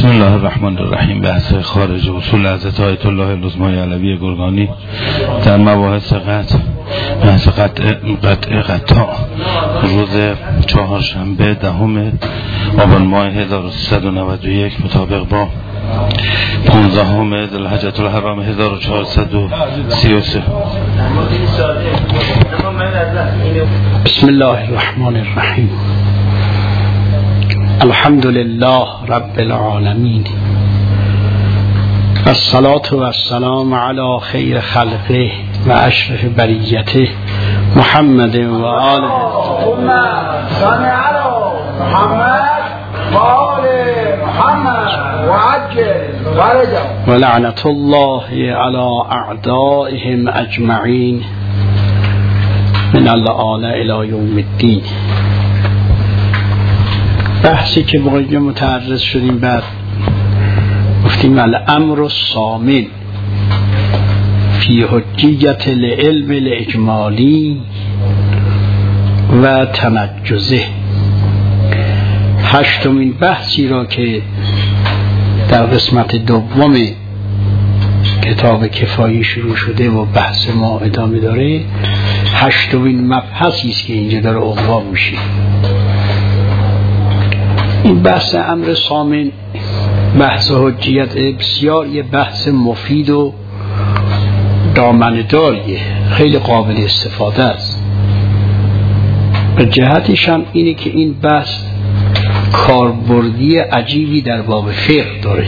بسم الله الرحمن الرحیم. بحث خارج اصول حضرت آیت الله العظمای علوی گرگانی در مباحث قطع روز چهارشنبه 10 آبان ماه 1391 مطابق با 15 ذوالحجة الحرام 1433. بسم الله الرحمن الرحیم. الحمد لله رب العالمین والصلاة والسلام علی خیر خلقه و اشرف بریته محمد و آله. اللهم صل علی محمد و آل محمد و عجل فرجهم و لعنت الله علی اعدائهم اجمعین من الآن الی یوم الدین. بحثی که با اینجا متعرض شدیم، بعد گفتیم الامر الصامن فی حجیت العلم الاجمالی و تنجزه. هشتمین بحثی را که در قسمت دوم کتاب کفایی شروع شده و بحث ما ادامه داره، هشتمین مبحثی است که اینجا داره عنوان میشه. این بحث امر صامن، بحث حجیت، بسیار یه بحث مفید و دامنه‌داریه، خیلی قابل استفاده است. به جهتش هم اینه که این بحث کاربردی عجیبی در باب فقه داره.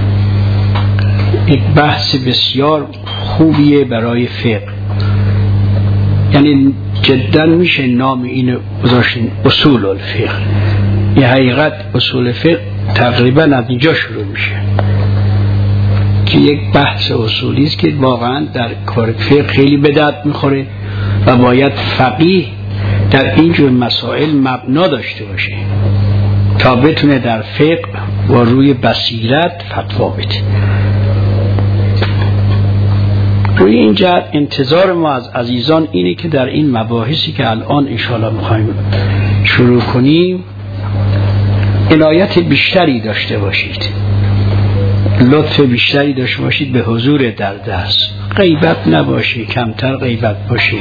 یک بحث بسیار خوبیه برای فقه، یعنی جدا میشه نام اینو گذاشتن اصول الفقه. یه حقیقت اصول فقه تقریبا از اینجا شروع میشه که یک بحث اصولی است که واقعا در کار فقه خیلی به درد میخوره و باید فقیه در اینجور مسائل مبنا داشته باشه تا بتونه در فقه و روی بصیرت فتوا بده. روی این جهت انتظار ما از عزیزان اینه که در این مباحثی که الان انشاءالله میخوایم شروع کنیم عنایت بیشتری داشته باشید، لطف بیشتری داشته باشید به حضور در درس. غیبت نباشه، کمتر غیبت باشه.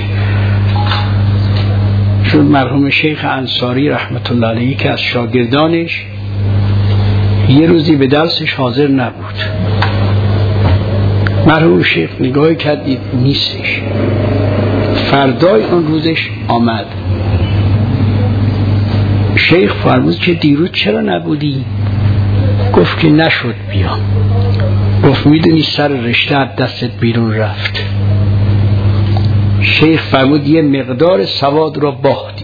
چون مرحوم شیخ انصاری رحمت الله علیه که از شاگردانش یه روزی به درسش حاضر نبود، مرحوم شیخ نگاه کردید نیستش. فردای اون روزش آمد، شیخ فرمود که دیروز چرا نبودی؟ گفت که نشد بیام. گفت میدونی سر رشته از دستت بیرون رفت. شیخ فرمود یه مقدار سواد را باختی.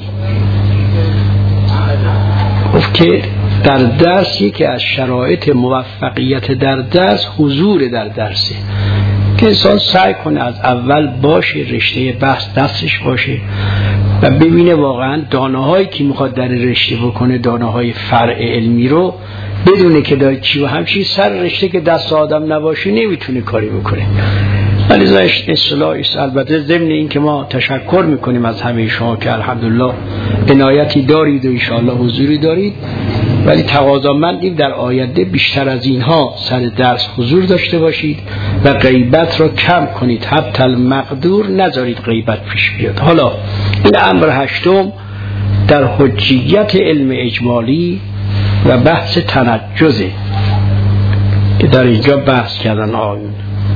گفت که در درس یکی از شرایط موفقیت در درس حضور در درسه، که انسان سعی کنه از اول باشه، رشته بحث دستش باشه و ببینه واقعا دانه هایی که میخواد در رشته بکنه، دانه های فرع علمی رو بدونه که داره چی، و همچین سر رشته که دست آدم نباشه نمیتونه کاری بکنه. ولی زایش اصطلاحی است. البته ضمن این که ما تشکر میکنیم از همه شما که الحمدلله عنایتی دارید و انشاءالله حضوری دارید، ولی تقاضامندیم در آینده بیشتر از اینها سر درس حضور داشته باشید و غیبت را کم کنید، حتی المقدور نذارید غیبت پیش بیاد. حالا این امر هشتم در حجیت علم اجمالی و بحث تنجزه که در اینجا بحث کردن آیون.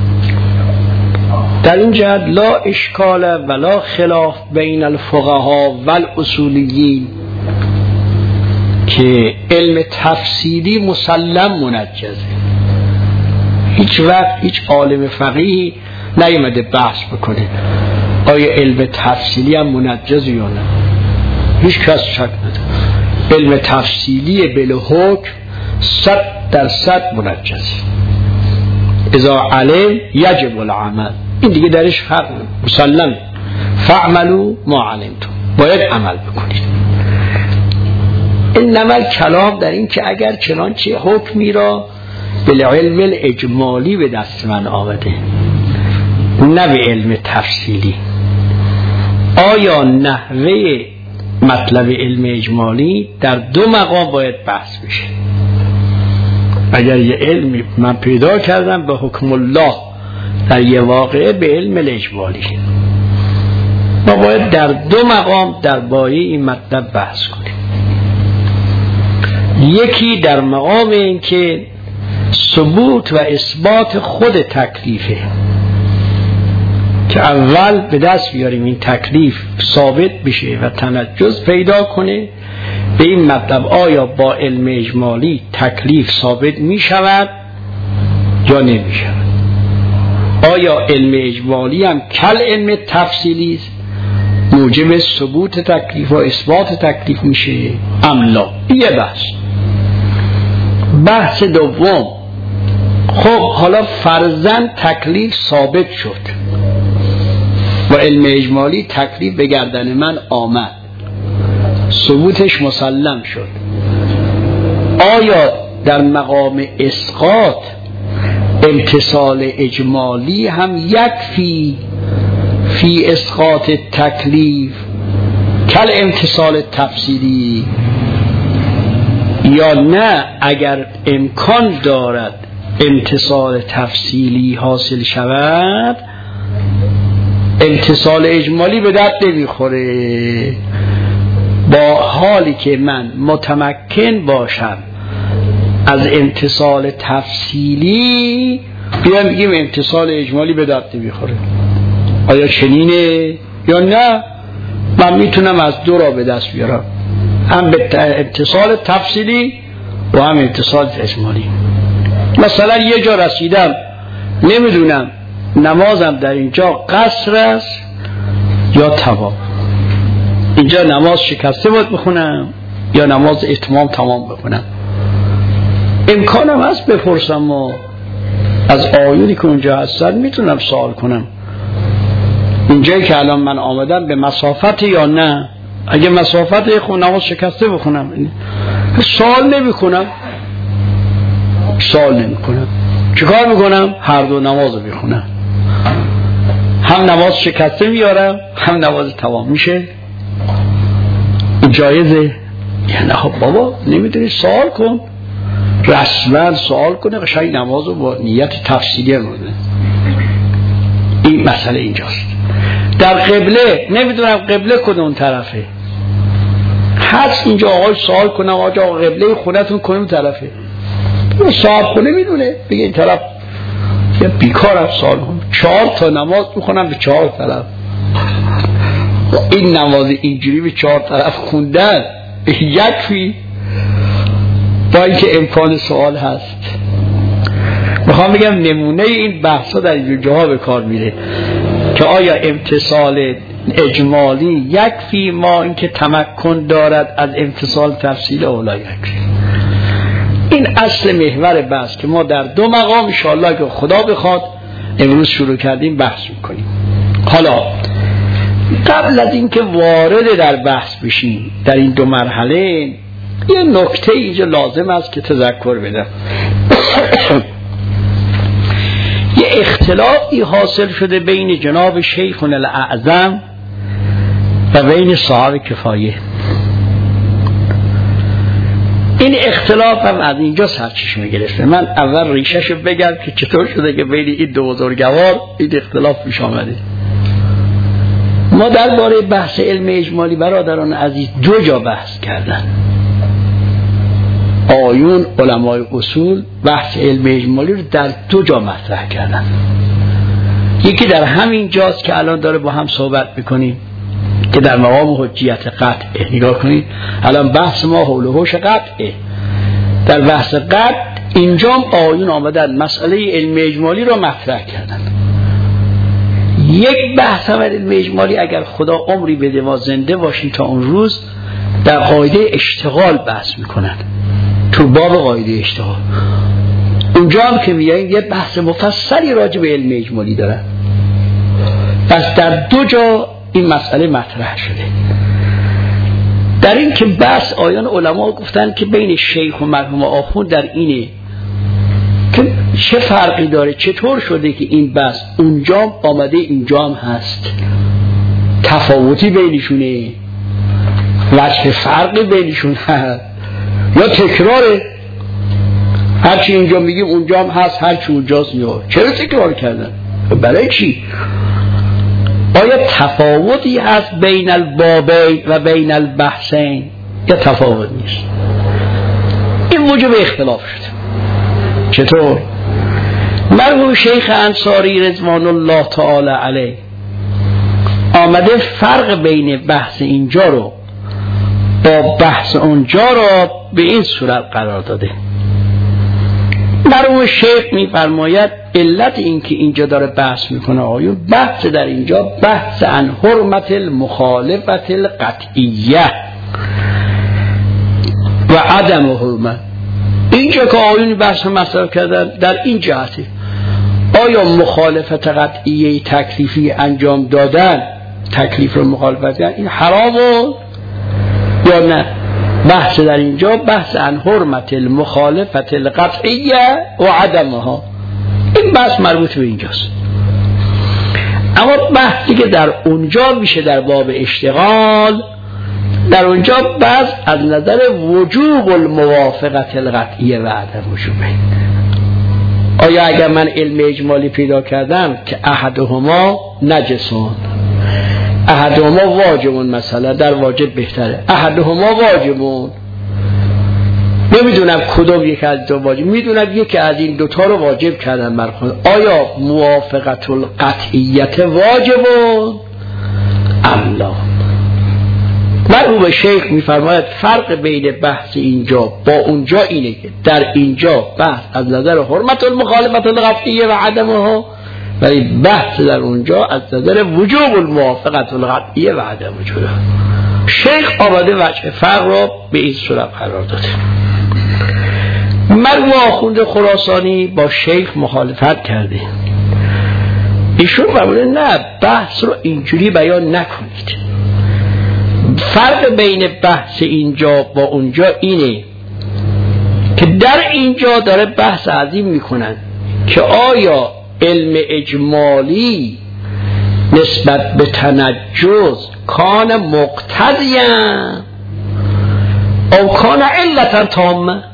در این جهت لا اشکال ولا خلاف بین الفقها و الاصولیین که علم تفصیلی مسلم منجزه. هیچ وقت هیچ عالم فقیهی نیامده بحث بکنه آیا علم تفصیلی هم منجزه یا نه. هیچ کس شک نداره علم تفصیلی بالحکم 100% منجزه. اذا علم یجب العمل، این دیگه درش فرق مسلم. فعملوا ما علمتم، باید عمل بکنید. این نمال کلام در این که اگر چنانچه حکمی را بالعلم الاجمالی به دست من آمده نه به علم تفصیلی، آیا نحوه مطلب علم اجمالی در دو مقام باید بحث بشه. اگر یه علمی من پیدا کردم به حکم الله در یه واقعه به علم الاجمالی، ما باید در دو مقام درباره این مطلب بحث کنیم. یکی در مقام این که ثبوت و اثبات خود تکلیفه، که اول به دست بیاریم این تکلیف ثابت بشه و تنجز پیدا کنه به این مطلب آیا با علم اجمالی تکلیف ثابت می شود یا نمی شود، آیا علم اجمالی هم کل علم تفصیلی است موجب ثبوت تکلیف و اثبات تکلیف میشه ام لا. یه بحث دوم، خب حالا فرضاً تکلیف ثابت شد و علم اجمالی تکلیف به گردن من آمد، ثبوتش مسلم شد، آیا در مقام اسقاط امتصال اجمالی هم یکفی فی اسقاط تکلیف کل امتصال تفصیلی، یا نه اگر امکان دارد امتصال تفصیلی حاصل شود امتصال اجمالی به درد نمیخوره، با حالی که من متمکن باشم از امتصال تفصیلی بیان بگیم امتصال اجمالی به درد نمیخوره. آیا چنینه یا نه؟ من میتونم از دو را به دست بیارم، هم به امتصال تفصیلی و هم امتصال اجمالی. مثلا یه جا رسیدم نمیدونم نمازم در اینجا قصر است یا تمام، اینجا نماز شکسته باید بخونم یا نماز اتمام تمام بخونم. امکانم هست بپرسم و از آیونی که اونجا هستن میتونم سوال کنم اینجایی که الان من آمدم به مسافت یا نه. اگه مسافت خون نماز شکسته بخونم، سوال نمی کنم. چیکار میکنم؟ هر دو نماز رو بخونم، هم نماز شکسته میارم هم نماز تمام میشه. جایزه؟ یعنی خب بابا نمیدونی سوال کن، رسما سوال کنه قشنگ نماز رو با نیت تفصیلی رو. این مسئله اینجاست. در قبله نمیدونم قبله کدوم طرفه، هست اینجا آقای سوال کنم آقا قبله خونتون کدوم طرفه، صاحب خونه میدونه بگه این طرف، یا بیکارم سوال کنم 4 تا نماز میخونم به 4 طرف. این نماز اینجوری به 4 طرف خوندن یکفی با اینکه امکان سوال هست. میخوام بگم نمونه این بحثا در این جاها به کار میره که آیا امتصال اجمالی یکفی ما اینکه تمکن دارد از امتصال تفصیل اولا یکفی. این اصل محور بحث که ما در دو مقام انشاءالله که خدا بخواد امروز شروع کردیم بحث میکنیم. حالا قبل از اینکه وارد در بحث بشیم در این دو مرحله یه نکته اینجا لازم است که تذکر بدم. یه اختلافی حاصل شده بین جناب شیخنا الاعظم و بین صاحب کفایه. این اختلاف هم از اینجا سرچشمه گرفته. من اول ریشه‌شو بگم که چطور شده که بین این دو بزرگوار این اختلاف پیش آمده. ما درباره بحث علم اجمالی برادران عزیز 2 جا بحث کردن. آیون علمای اصول بحث علم اجمالی رو در 2 جا مطرح کردن. یکی در همین جاست که الان داره با هم صحبت میکنیم که در مقام حجیت قطعه. نگاه کنید الان بحث ما حول و حوش قطعه. در بحث قطع اینجا آیون آمدن مسئله علم اجمالی رو مطرح کردن. یک بحث هم علم اجمالی اگر خدا عمری بده ما زنده باشیم تا اون روز در قاعده اشتغال بحث میکنن، تو باب قاعده اشتغال. اونجا هم که میاییم یه بحث مفصلی راجع به علم اجمالی دارن. پس در 2 جا این مسئله مطرح شده. در این که بحث آیان علما گفتن که بین شیخ و مرحوم آخوند در اینه که چه فرقی داره، چطور شده که این بحث اونجا آمده اینجا هم هست، تفاوتی بینشونه، وجه فرقی بینشون هست یا تکراره. هرچی اینجا میگیم اونجا هم هست، هرچی اونجاست یا چرا تکرار کردن؟ برای چی؟ آیا تفاوتی هست بین البابین و بین البحثین؟ یا تفاوت نیست؟ این موجب اختلاف شد. چطور؟ مرحوم شیخ انصاری رضوان الله تعالی علیه آمده فرق بین بحث اینجا رو با بحث اونجا رو به این صورت قرار داده. مرحوم شیخ می‌فرماید علت این که اینجا داره بحث میکنه آیون، بحث در اینجا بحث عن حرمت المخالفت القطعیه و عدم حرمت. اینجا که آیون بحث مطرح کردن در این جهته، آیا مخالفت قطعیه تکلیفی انجام دادن، تکلیف رو مخالفت کردن، این حرامه یا نه؟ بحث در اینجا بحث عن حرمت المخالفت القطعیه و عدمها، این بحث مربوط به اینجاست. اما بحثی که در اونجا میشه در باب اشتغال، در اونجا بحث از نظر وجوب الموافقت القطعیه و عدم وجوبه. آیا اگر من علم اجمالی پیدا کردم که احدهما نجسون، احدهما واجبون، مثلا در واجب بهتره، احدهما واجبون، نمیدونم کدوم یک از دو واجب، میدونم یکی از این دوتا رو واجب کردن بر خود، آیا موافقت القطعیت واجبون ام لا؟ مرحوم شیخ میفرماید فرق بین بحث اینجا با اونجا اینه که در اینجا بحث از نظر حرمت المخالفت القطعیه و عدمها، ولی بحث در اونجا از نظر وجوب الموافقت القطعیه و عدم وجوبه. شیخ آمده وجه فرق را به این صورت قرار داده. مرحوم آخوند خراسانی با شیخ مخالفت کرده، ایشون فرموده نه، بحث رو اینجوری بیان نکنید. فرق بین بحث اینجا با اونجا اینه که در اینجا داره بحث عظیم میکنن که آیا علم اجمالی نسبت به تنجز کان مقتضیا او کان علتا تامه.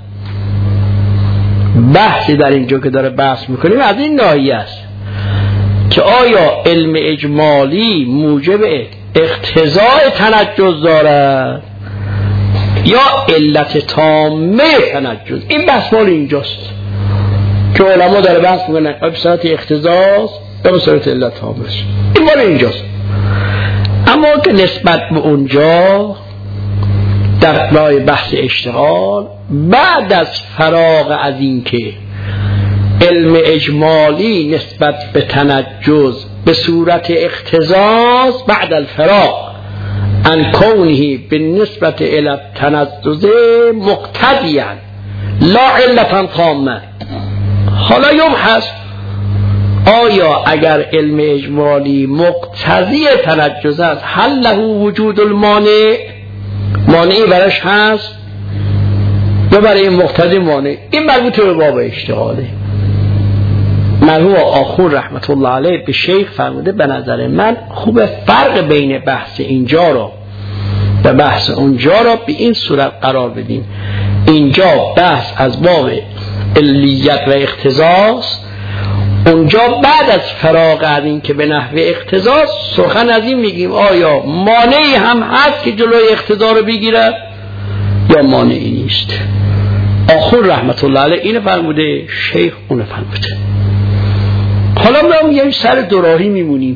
بحثی در اینجا که داره بحث میکنیم از این ناحیه است که آیا علم اجمالی موجب اقتضاء تنجز دارد یا علت تامه تنجز. این بحث مال اینجاست که علما داره بحث میکنن به صورت اقتضاست یا به صورت علت تامه. این مال اینجاست. اما که نسبت به اونجا در راه بحث اشتغال، بعد از فراغ از این که علم اجمالی نسبت به تنجز به صورت اقتضاست، بعد الفراغ ان کونه به نسبت الى تنجز مقتضیا لا علتا تامه. حالا یبحث آیا اگر علم اجمالی مقتضی تنجز است، هل له وجود المانع، مانعی برش هست یا برای مقتضی مانع؟ این مربوط به باب اشتغاله. مرحوم آخون رحمت الله علیه به شیخ فرموده به نظر من خوب فرق بین بحث اینجا را و بحث اونجا را به این صورت قرار بدیم. اینجا بحث از باب علیت و اقتضاست، اونجا بعد از فراغ از این که به نحو اقتضاست سخن از این میگیم آیا مانعی هم هست که جلوی اقتضا رو بگیرد یا مانعی نیست. آخون رحمت الله علیه اینو فرموده، شیخ اونو فرموده. حالا ما یه سر دوراهی میمونیم،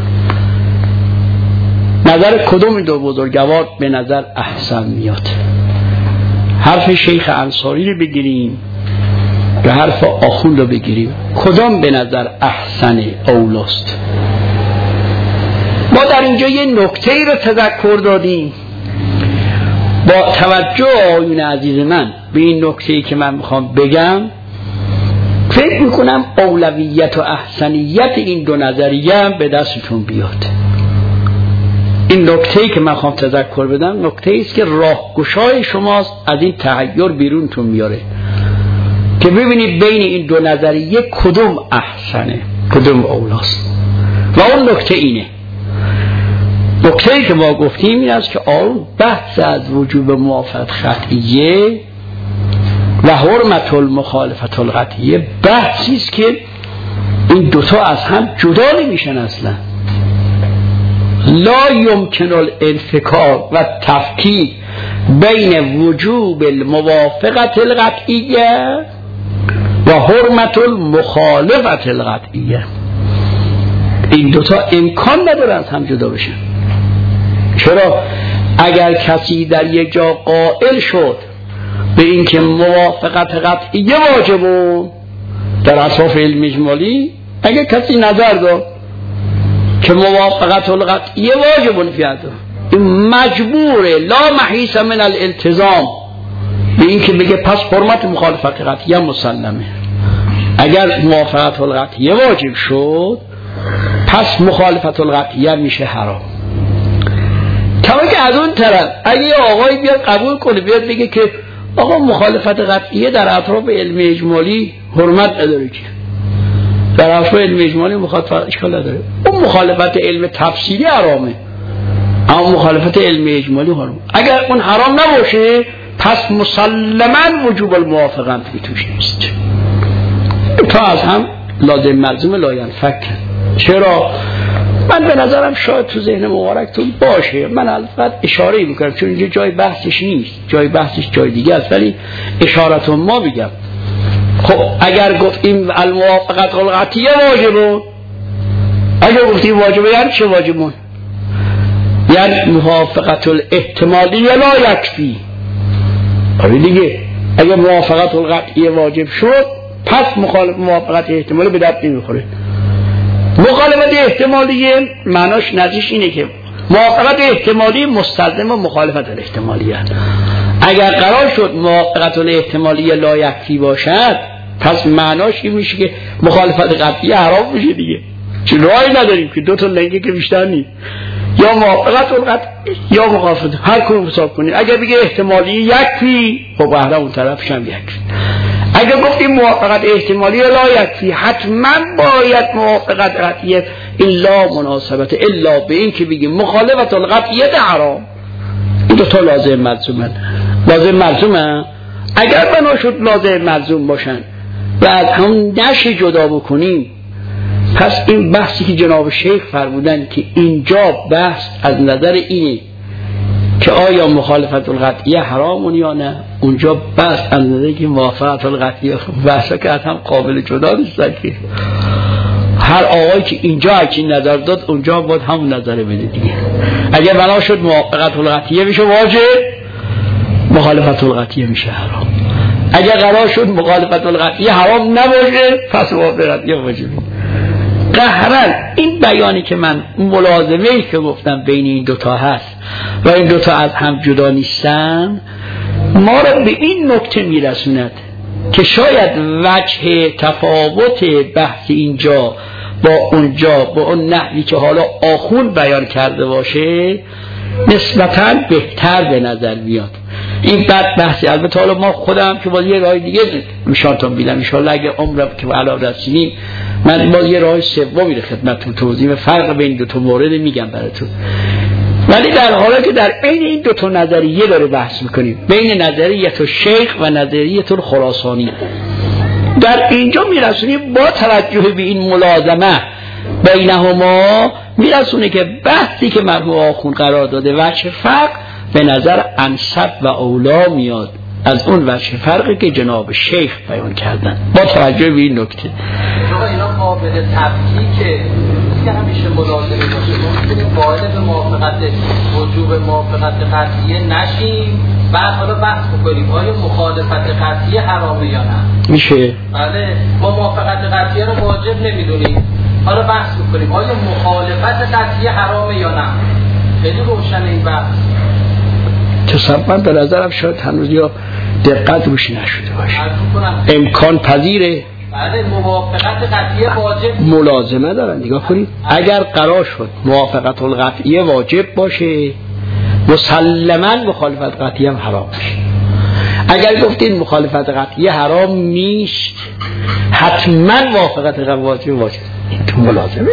نظر کدوم دو بزرگوار به نظر احسن میاد؟ حرف شیخ انصاری رو بگیریم یا حرف آخوند رو بگیریم؟ کدام به نظر احسن اولاست؟ ما در اینجا یه نکته ای رو تذکر دادیم. با توجه آیون عزیز من به این نکته ای که من میخوام بگم، فکر میکنم اولویت و احسنیت این دو نظریه هم به دستتون بیاد. این نکته‌ای که من خواهم تذکر بدم نکته‌ای است که راهگشای شماست از این تحیر بیرونتون میاره که ببینید بین این دو نظریه کدوم احسنه، کدوم اولاست. و اون نکته اینه، نکته‌ای که ما گفتیم این است که بحث از وجوب موافقت قطعیه و حرمت المخالفت القطعیه بحثی است که این دوتا از هم جدا نمیشن اصلا. لا یمکن الانفکاک و تفکیک بین وجوب الموافقت القطعیه و حرمت المخالفت القطعیه. این دوتا امکان نداره از هم جدا بشن. چرا؟ اگر کسی در یک جا قائل شد به اینکه موافقت قطعیه واجبه در اصحاف علم اجمالی، اگر کسی نظر داد که موافقت القطعیه واجبه فیاده، این مجبوره لا محیص من الالتزام به اینکه بگه پس حرمت مخالفت قطعیه مسلمه. اگر موافقت القطعیه واجب شد پس مخالفت القطعیه میشه حرام. کما که از اون طرف اگه آقای بیاد قبول کنه، بیاد بگه که آقا مخالفت قطعیه در اطراف علم اجمالی حرمت نداره، که در اطراف علم اجمالی مخالفت اشکال نداره، اون مخالفت علم تفصیلی حرامه، اما مخالفت علم اجمالی حرام. اگر اون حرام نباشه پس مسلماً وجوب الموافقه توش نیست. تا از هم لازم ملزوم لا ینفک. چرا؟ من به نظرم شاید تو ذهن مبارکتون باشه، من البته اشاره میکنم چون اینجا جای بحثش نیست، جای بحثش جای دیگه است، ولی اشارتون ما بگم. خب اگر گفتیم الموافقت القطعیه واجبه، اگر گفتیم واجبه یعنی چه واجبه؟ یعنی موافقت الاحتمالیه لا یکفی. آره دیگه، اگر موافقت القطعیه واجب شد پس موافقت احتمالی به درد نمیخوره. مخالفت احتمالیه معناش نزدیش اینه که موافقت احتمالی مستلزم و مخالفت الاحتمالیه. اگر قرار شد موافقت الاحتمالیه لا یکفی باشد پس معناش این میشه که مخالفت قطعی حرام میشه دیگه، چون راهی نداریم که دو تا لنگه که بیشتر نیست، یا موافقت القطعی یا مخالفت، هر کدوم حساب کنید. اگر بگه احتمالی یکفی خب احرام اون طرفش هم یکفی. اگر گفتیم موافقت احتمالی لا یکفی، حتما باید موافقت قطعیه الا مناسبت الا به این که بگیم مخالفت القطعیه حرام. این دو تا لازم ملزومن. لازم ملزومن اگر بنا شد لازم ملزوم باشن و از هم نشه جدا بکنیم، پس این بحثی که جناب شیخ فرمودن که اینجا بحث از نظر اینه که آیا مخالفت القطعیه حرامون یا نه، اونجا بحث از نظر که موافقت القطعیه بحثا که از هم قابل جدا نیستن، که هر آقایی که اینجا هرچی نظر داد اونجا باید همون نظر بده دیگه. اگر بنا شد موافقت القطعیه میشه واجب، مخالفت القطعیه میشه حرام. اگر قرار شد مخالفت القطعیه حرام نباشه پس موافقت القطعیه واجبه. قهرن این بیانی که من ملازمه‌ای که گفتم بین این دوتا هست و این دوتا از هم جدا نیستن ما را به این نکته میرسوند که شاید وجه تفاوت بحث اینجا با اونجا با اون نحوی که حالا آخوند بیان کرده باشه نسبتاً بهتر به نظر میاد. این بحثی البته حالا ما خودم که باز یه راه دیگه نشانتون میدم ان شاءالله اگه عمرم که علاوه رسیدیم من باز یه راه سومی رو خدمتتون توضیح فرق بین دو تا مورد میگم براتون. ولی در حالی که در بین این دو تا نظریه داره بحث میکنیم، بین نظریه شیخ و نظریه خراسانی، در اینجا میرسونیم با توجه به این ملازمه بینهما میرسونه که بحثی که مرحوم آخوند قرار داده وجه فرق به نظر انسب و اولا میاد از اون وجه فرقی که جناب شیخ بیان کردن با توجه به این نکته. اینا قابل تفکیکه که همیشه ملازمه باشه، ممکنه قائل به موافقت وجوب موافقت قطعیه نشیم بعد حالا بحث بکنیم آیا مخالفت قطعیه حرامه یا نه. میشه بله، ما موافقت قطعیه رو واجب نمیدونیم، حالا بحث بکنیم آیا مخالفت قطعیه حرامه یا نه. خیلی روشن این بحث. تصور به نظرم شاید هنوز یا دقت روش نشده باشه، امکان پذیره. بله، موافقت قطعیه واجب ملازمه دارن. نگاه کنید اگر قرار شد موافقت القطعیه واجب باشه مسلماً مخالفت قطعیه هم حرام میشه. اگر گفتین مخالفت قطعیه حرام نیست حتما موافقت قطعیه واجب. این تو ملازمه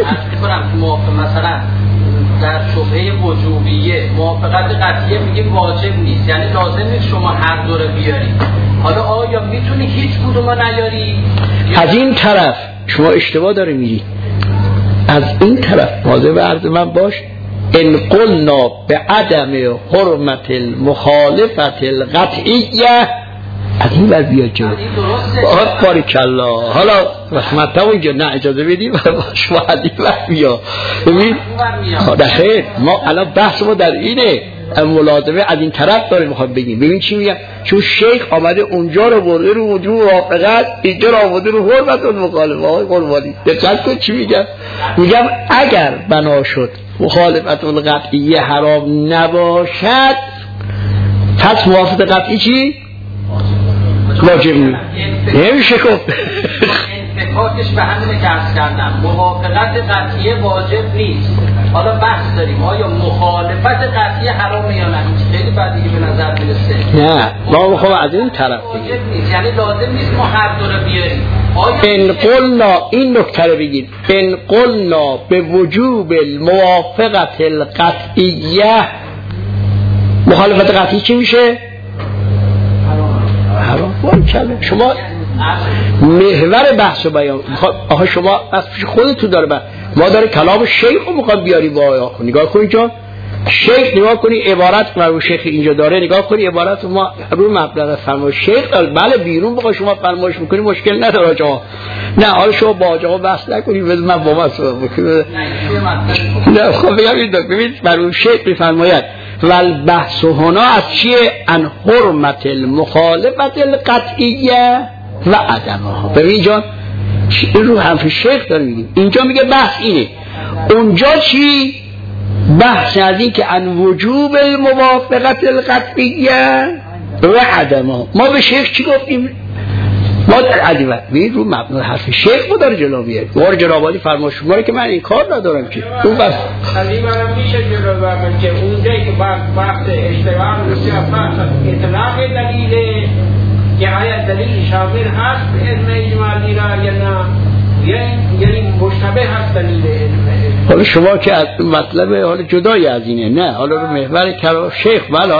مثلا در شبهه وجوبیه موافقت قطعیه میگیم واجب نیست، یعنی لازم نیست شما هر دو رو بیارید. حالا آیا میتونی هیچ کدوم نیاری؟ از این طرف شما اشتباه داره میری، از این طرف واضح به عرض من باش. ان قلنا به عدم حرمت المخالفت القطعیه، از این بر بیاد جلو. باریکالله. حالا رحمت ها اینجا نه اجازه بدیم شما حدیث بر بیا. ببین خیر ما الان بحث ما در اینه، ملازمه از این طرف داره میخواد بگیم. ببین چی میگم، چون شیخ آمده اونجا رو برده رو وجوب موافقت، اینجا رو آمده رو حرمت المخالفه. آقای قربانی دقت کن چی میگم. میگم اگر بنا شد مخالفت القطعیه حرام نباشد، پس موافقت قطعی چی؟ واجب نمیشه گفت. انتفاقش به همینه که عرض کردم، موافقت قطعیه واجب نیست. حالا بحث داریم آیا مخالفت قطعیه حرامه یا نه. خیلی بعدی به نظر میرسه نه ما میخوام از این طرف واجب نیست، یعنی لازم نیست ما هر دو رو بیاریم. ان قلنا، این نکته رو بگید، ان قلنا به وجوب الموافقت القطعیه، مخالفت قطعی چی میشه؟ حرام. باریکالله. شما محور بحث و بیان آها شما از خودتون داره ما داره کلام شیخ رو میخواد بیاری با آیا نگاه کنی جان شیخ، نگاه کنی عبارت مرو شیخ اینجا داره، نگاه کنی عبارت ما رو مبلغ فرمایش شیخ. بله بیرون بخواه شما فرمایش میکنی مشکل نداره آجا، نه حالا شما با آجا بحث نکنی بذار من با من نه خب بگم این ببین مرو شیخ میفرماید والبحث هنا از چیه؟ ان حرمت المخالفت القطعیه و عدمها. ببین جان این رو حرف شیخ داره میگیم، اینجا میگه بحث اینه، اونجا چی؟ بحث از این که ان وجوب الموافقت القطعیه و عدمها. ما به شیخ چی گفتیم؟ ما در عدیوه ببین رو مبنای حرف شیخ ما داره جلو بیاد. بار جنابالی فرما شما که من این کار ندارم که اون بس خیلی برام میشه جلو ببرم که اونجایی که بحث اشتباه روسی بحث اطلاق دلیله که آیا دلیل شامل هست علم اجمالی را یا نه، یعنی مشتبه هست دلیل علم. حالا شما که از مطلب حالا جدای از اینه، نه حالا رو محور کلام شیخ. بله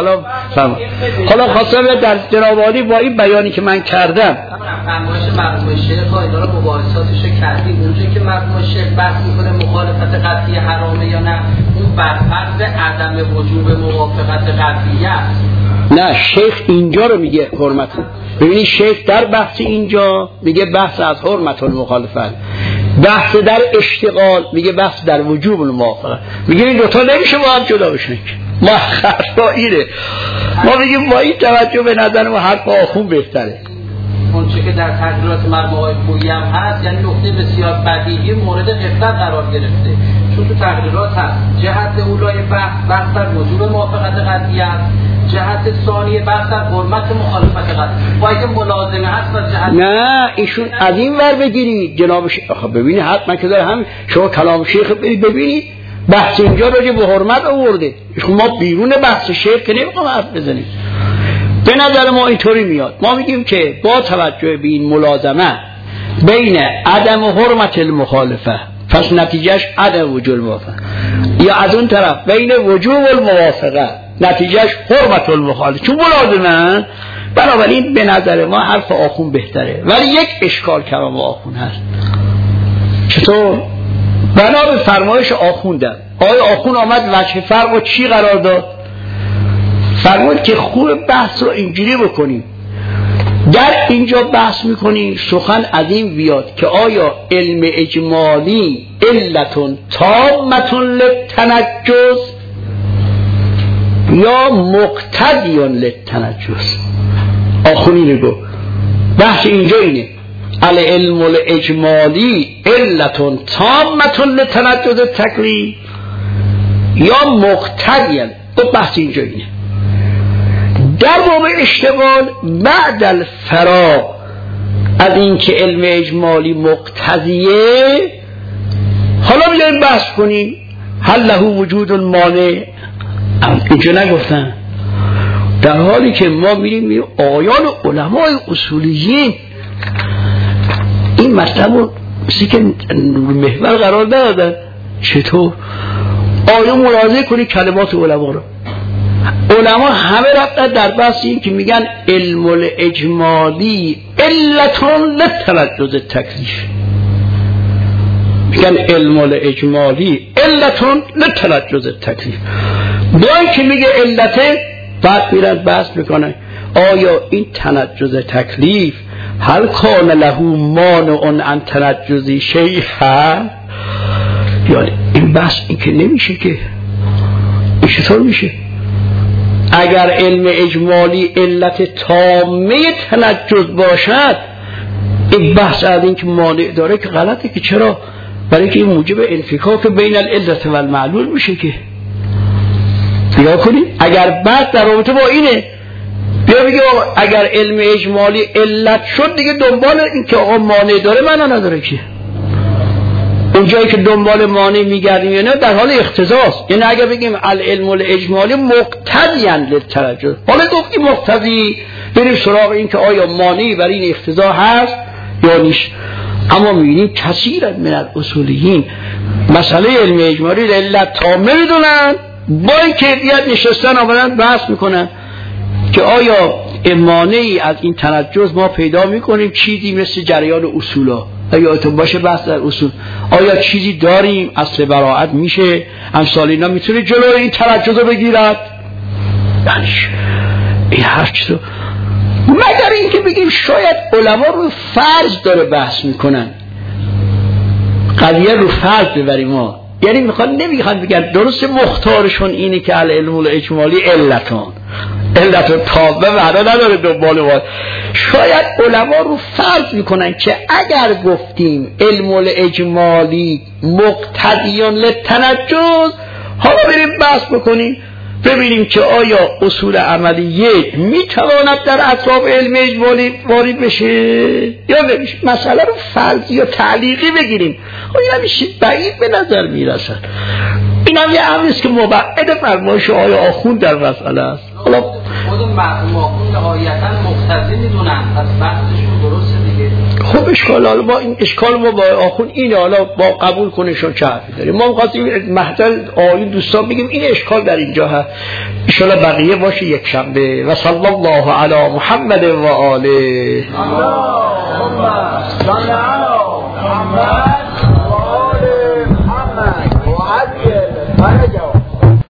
حالا خواستم در جنابالی با این بیانی که من کردم فرمایش مرحوم شیخ اینا رو مباحثاتش کردیم، اونجایی که مرحوم شیخ بحث میکنه مخالفت قطعی حرامه یا نه، اون بر فرض عدم وجوب موافقت قطعی است. نه شیخ اینجا رو میگه حرمت. ببینید شیخ در بحث اینجا میگه بحث از حرمت المخالفت، بحث در اشتغال میگه بحث در وجوب الموافقت. میگه این دوتا نمیشه با هم جدا بشن. ما خطا اینه، ما میگیم با این توجه به نظر ما حرف آخون بهتره. اونچه که در تقریرات مرحوم آقای خویی هم هست، یعنی نقطه بسیار بدیهی مورد غفلت قرار گرفته، چون تو تقریرات هست جهت اولای بحث در وجوب موافقت قطعی است، جهت ثانیه بحث در حرمت مخالفت قطعی. باید ملازمه هست و جهت نه ایشون از این ور بگیری جناب شیخ. آخه ببینی حتما که داره هم شما کلام شیخ ببینی بحث اینجا راجع به حرمت آورده، ما بیرون بحث شیخ که نمیخوام حرف بزنیم. به نظر ما اینطوری میاد، ما میگیم که با توجه به این ملازمه بین عدم حرمت المخالفه، پس نتیجهش عدم وجوب الموافقه، یا از اون طرف بین وجوب الموافقه نتیجهش حرمت المخالفه، چون ملازمه. بنابراین به نظر ما حرف آخون بهتره، ولی یک اشکال کلام آخون هست. چطور؟ بنا به فرمایش آخون در آیا آخون آمد وجه فرق و چی قرار داد؟ فرمود که خوب بحث رو اینجوری بکنیم، در اینجا بحث میکنیم سخن از این بیاد که آیا علم اجمالی علتون تامتون للتنجس یا مقتضیون للتنجس. آخونی نگو بحث اینجا اینه، العلم الاجمالی علتون تامتون للتنجس تکلیف یا مقتضیون. بحث اینجا اینه. در باب اشتغال بعد الفراغ از این که علم اجمالی مقتضیه، حالا بیاییم بحث کنیم هل له وجود مانع. اینجا نگفتن، در حالی که ما میریم آیان علمای اصولیین این مطلب رو مثل که محور قرار ندادن. چطور؟ آیا ملاحظه کنی کلمات علما رو، علما همه رفتن در بحث این که میگن علم الاجمالی علتون لتلجز تکلیف. میگن علم الاجمالی علتون لتلجز تکلیف. با این که میگه علته، بعد میرن بحث میکنن آیا این تنجز تکلیف هل کان له مانع عن تنجز شیء؟ یعنی این بحث این که نمیشه که این چطور میشه؟ اگر علم اجمالی علت تامه تنجز باشد، این بحث از این که مانع داره که غلطه. که چرا؟ برای که این موجب انفکاک بین العلت و المعلول میشه. که نگاه کنید اگر بعد در رابطه با اینه بیا بگه اگر علم اجمالی علت شد، دیگه دنبال این که آقا مانع داره معنا نداره. که اونجایی که دنبال مانع میگردیم یا نه در حال اقتضاست. یعنی اگر بگیم العلم الاجمالی مقتضیاً للترجح، حالا گفتیم مقتضی، بریم سراغ این که آیا مانعی برای این اقتضا هست یا نیست. اما میبینیم کثیرا من الاصولیین مسئله علم اجمالی علت تامه میدونن، با این کیفیت نشستن آمدن بحث میکنن که آیا مانعی از این تنجز ما پیدا میکنیم، چیزی مثل جریان اصولا یادتون باشه بحث در اصول، آیا چیزی داریم اصل براءت میشه امثال اینا میتونه جلوی این تنجز رو بگیرد؟ یعنی این هر چیز رو مگر این که بگیم شاید علما رو فرض داره بحث میکنن، قضیه رو فرض ببریم ما. یعنی نمیخوان بگن درست مختارشون اینه که العلم الاجمالی علتون تابه معنا نداره دنبال ما. شاید علما رو فرض میکنن که اگر گفتیم علم الاجمالی مقتضیان للتنجز، حالا بریم بحث بکنیم ببینیم که آیا اصول عملیه میتواند در اطراف علم اجمالی وارد بشه یا نمیشه. مسئله رو فرضی یا تعلیقی بگیریم، این همیشه بعید به نظر میرسد. این هم یه امریست که مبعد فرمایش آقای آخوند در مسئله است. حالا خود آخوند آیتا مقتضی میدونن، پس بحثشون درسته دیگه. خب اشکال، حالا با این اشکال ما با آخوند اینه، حالا با قبول کنشون چه حرفی داریم. ما می‌خواستیم محضر آیین دوستان بگیم این اشکال در اینجا هست. ان شاء الله بقیه باشه یک شنبه. و صلی الله علی محمد و آله. اللهم صل علی محمد و آل محمد و عجل فرج